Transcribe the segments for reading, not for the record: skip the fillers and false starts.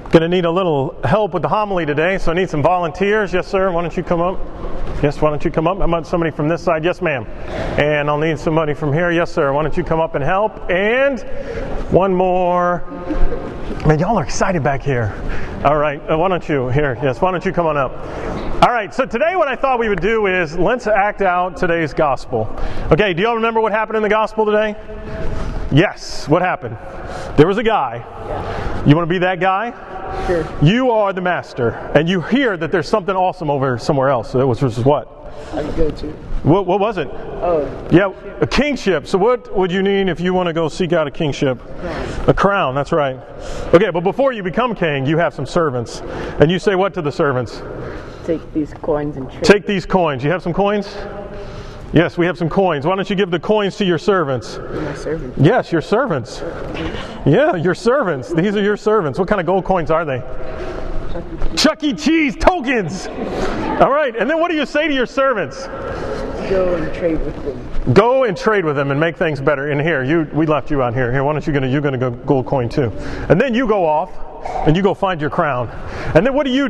Going to need a little help with the homily today, so I need some volunteers. Yes, sir. Why don't you come up? Yes, why don't you come up? I want somebody from this side. Yes, ma'am. And I'll need somebody from here. Yes, sir. Why don't you come up and help? And one more. Man, y'all are excited back here. All right. Why don't you? Here. Yes. Why don't you come on up? All right. So today what I thought we would do is let's act out today's gospel. Okay. Do y'all remember what happened in the gospel today? Yes. What happened? There was a guy. You want to be that guy? Sure. You are the master, and you hear that there's something awesome over somewhere else. So which was what? I go to. What was it? Oh. Yeah, a kingship. So what would you need if you want to go seek out a kingship? A crown, that's right. Okay, but before you become king, you have some servants. And you say what to the servants? Take these coins and trade. Take these coins. You have some coins? Yes, we have some coins. Why don't you give the coins to your servants? My servants. Yes, your servants. Yeah, your servants. These are your servants. What kind of gold coins are they? Chuck E. Cheese tokens. All right, and then what do you say to your servants? Go and trade with them. Go and trade with them and make things better. And here, we left you out here. Here, why don't you're going to go gold coin too. And then you go off and you go find your crown. And then what do?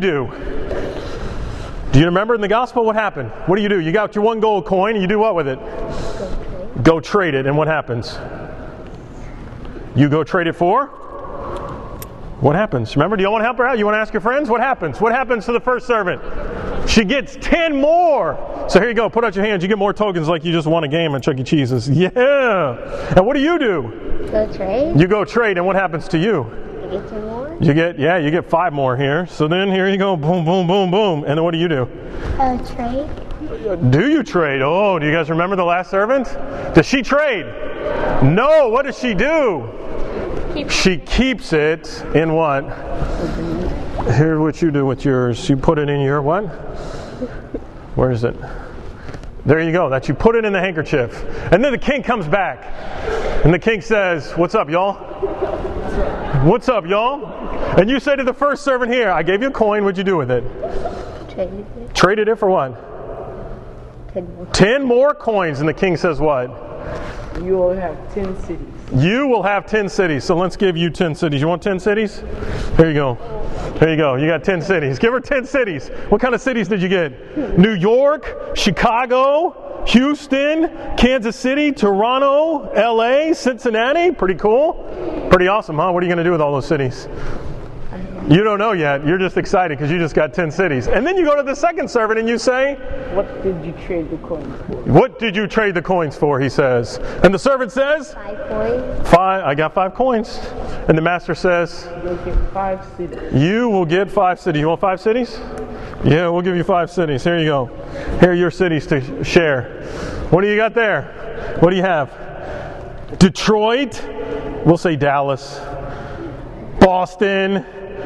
Do you remember in the gospel what happened? What do? You got your one gold coin and you do what with it? Go trade it. And what happens? You go trade it for? What happens? Remember, do you want to help her out? You want to ask your friends? What happens? What happens to the first servant? She gets 10 more. So here you go. Put out your hands. You get more tokens like you just won a game at Chuck E. Cheese's. Yeah. And what do? Go trade. You go trade. And what happens to you? You get 10 more. You get 5 more here. So then here you go. Boom, boom, boom, boom. And then what do? Trade. Do you trade? Oh, do you guys remember the last servant? Does she trade? No. What does she do? She keeps it in what? Here, what you do with yours. You put it in your what? Where is it? There you go. That you put it in the handkerchief. And then the king comes back. And the king says, "What's up, y'all? What's up, y'all?" And you say to the first servant here, "I gave you a coin. What'd you do with it?" Traded it. Traded it for what? 10 more. 10 more coins. And the king says what? You will have 10 cities. You will have 10 cities. So let's give you 10 cities. You want 10 cities? Here you go. Here you go. You got 10 cities. Give her 10 cities. What kind of cities did you get? New York, Chicago, Houston, Kansas City, Toronto, LA, Cincinnati. Pretty cool. Pretty awesome, huh? What are you going to do with all those cities? You don't know yet. You're just excited because you just got 10 cities. And then you go to the second servant and you say, "What did you trade the coins for?" "What did you trade the coins for?" he says. And the servant says, 5 coins. 5. I got 5 coins. And the master says, You'll get 5 cities. you will get 5 cities. You want 5 cities? Yeah, we'll give you 5 cities. Here you go. Here are your cities to share. What do you got there? What do you have? Detroit. We'll say Dallas. Boston.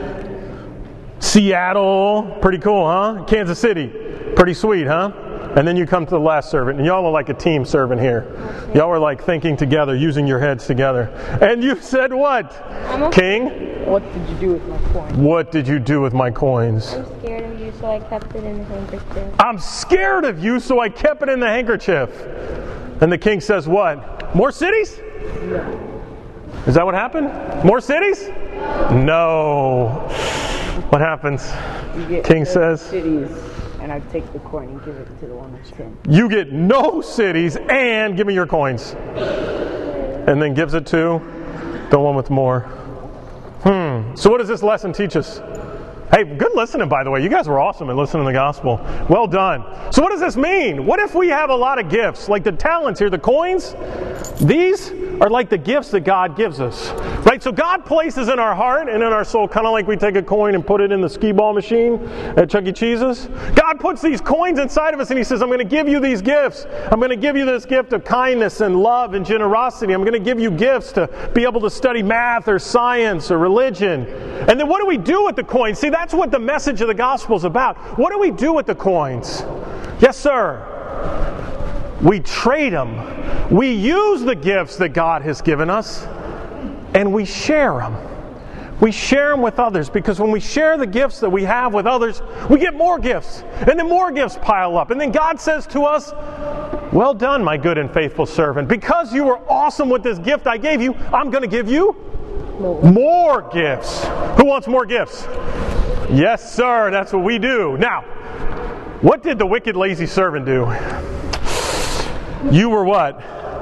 Seattle. Pretty cool, huh? Kansas City. Pretty sweet, huh? And then you come to the last servant, and y'all are like a team servant here. Y'all are like thinking together, using your heads together. And you said what? King? What did you do with my coins? What did you do with my coins? I'm scared of you, so I kept it in the handkerchief. I'm scared of you, so I kept it in the handkerchief. And the king says what? More cities? No. Is that what happened? More cities? No. What happens? You get King 10 says, cities, and I take the coin and give it to the one that's 10. you get no cities and give me your coins. And then gives it to the one with more. So what does this lesson teach us? Hey, good listening, by the way. You guys were awesome at listening to the gospel. Well done. So what does this mean? What if we have a lot of gifts? Like the talents here, the coins? These are like the gifts that God gives us. Right? So God places in our heart and in our soul, kind of like we take a coin and put it in the skee-ball machine at Chuck E. Cheese's. God puts these coins inside of us and He says, I'm going to give you these gifts. I'm going to give you this gift of kindness and love and generosity. I'm going to give you gifts to be able to study math or science or religion. And then what do we do with the coins? See, that's what the message of the gospel is about. What do we do with the coins? Yes, sir. We trade them. We use the gifts that God has given us, and we share them. We share them with others, because when we share the gifts that we have with others, we get more gifts, and then more gifts pile up. And then God says to us, well done, my good and faithful servant. Because you were awesome with this gift I gave you, I'm going to give you More gifts. Who wants more gifts? Yes, sir. That's what we do. Now, what did the wicked, lazy servant do? You were what?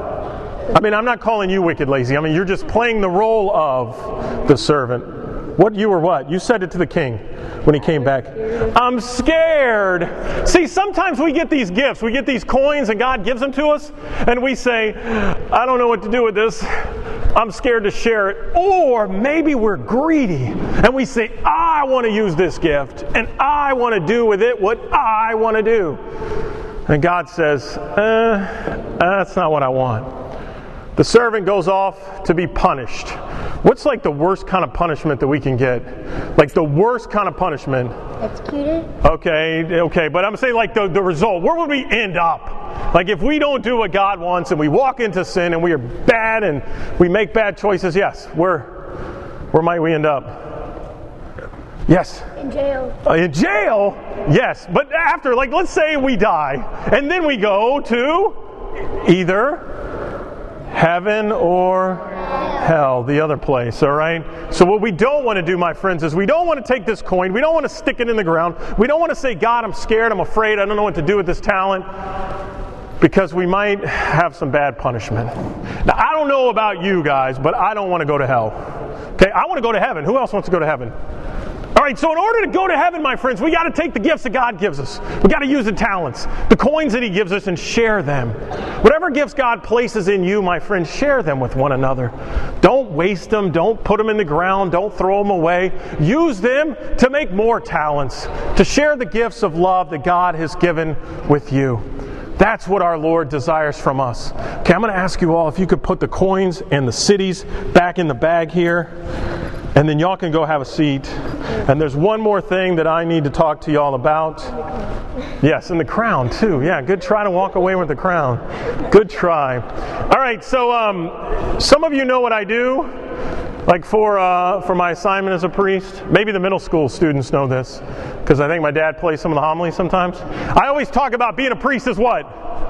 I mean, I'm not calling you wicked, lazy. I mean, you're just playing the role of the servant. What you were what? You said it to the king when he came back. I'm scared. See, sometimes we get these gifts. We get these coins and God gives them to us. And we say, I don't know what to do with this. I'm scared to share it. Or maybe we're greedy. And we say, I want to use this gift. And I want to do with it what I want to do. And God says, that's not what I want. The servant goes off to be punished. What's like the worst kind of punishment that we can get? Like the worst kind of punishment. Executed? Okay, but I'm saying like the result. Where would we end up? Like if we don't do what God wants and we walk into sin and we are bad and we make bad choices, yes, where might we end up? Yes? In jail. In jail? Yes, but after, like let's say we die and then we go to either heaven or hell, the other place, all right? So what we don't want to do, my friends, is we don't want to take this coin. We don't want to stick it in the ground. We don't want to say, God, I'm scared, I'm afraid, I don't know what to do with this talent, because we might have some bad punishment. Now, I don't know about you guys, but I don't want to go to hell. Okay, I want to go to heaven. Who else wants to go to heaven? All right, so in order to go to heaven, my friends, we got to take the gifts that God gives us. We got to use the talents, the coins that He gives us, and share them. Whatever gifts God places in you, my friends, share them with one another. Don't waste them. Don't put them in the ground. Don't throw them away. Use them to make more talents, to share the gifts of love that God has given with you. That's what our Lord desires from us. Okay, I'm going to ask you all if you could put the coins and the cities back in the bag here. And then y'all can go have a seat. And there's one more thing that I need to talk to y'all about. Yes, and the crown too. Yeah, good try to walk away with the crown. Good try. All right, so some of you know what I do. Like for my assignment as a priest. Maybe the middle school students know this, because I think my dad plays some of the homilies sometimes. I always talk about being a priest is what?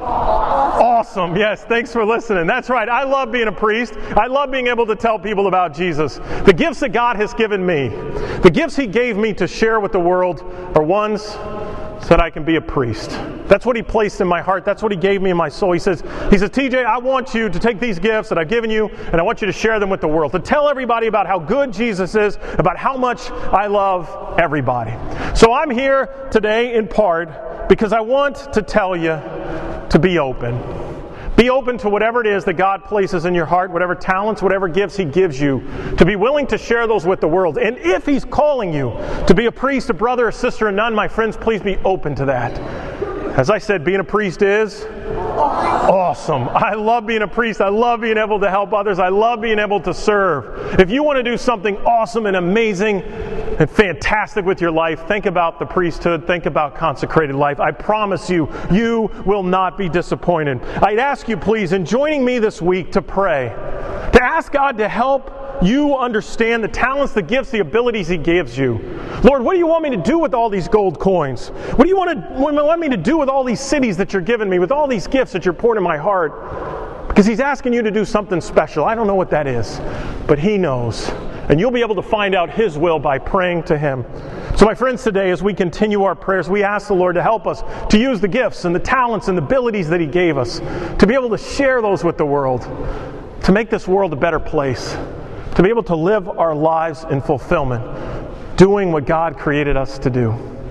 Awesome. Yes, thanks for listening. That's right. I love being a priest. I love being able to tell people about Jesus. The gifts that God has given me, the gifts He gave me to share with the world are ones so that I can be a priest. That's what He placed in my heart. That's what He gave me in my soul. He says, TJ, I want you to take these gifts that I've given you and I want you to share them with the world. To tell everybody about how good Jesus is, about how much I love everybody. So I'm here today in part because I want to tell you to be open. Be open to whatever it is that God places in your heart, whatever talents, whatever gifts He gives you, to be willing to share those with the world. And if He's calling you to be a priest, a brother, a sister, a nun, my friends, please be open to that. As I said, being a priest is awesome. I love being a priest. I love being able to help others. I love being able to serve. If you want to do something awesome and amazing and fantastic with your life, think about the priesthood. Think about consecrated life. I promise you, you will not be disappointed. I'd ask you, please, in joining me this week to pray, to ask God to help you understand the talents, the gifts, the abilities He gives you. Lord, what do you want me to do with all these gold coins? What do you want me to do with all these cities that you're giving me, with all these gifts that you're pouring in my heart? Because He's asking you to do something special. I don't know what that is, but He knows. And you'll be able to find out His will by praying to Him. So my friends, today as we continue our prayers, we ask the Lord to help us to use the gifts and the talents and the abilities that He gave us, to be able to share those with the world, to make this world a better place, to be able to live our lives in fulfillment, doing what God created us to do.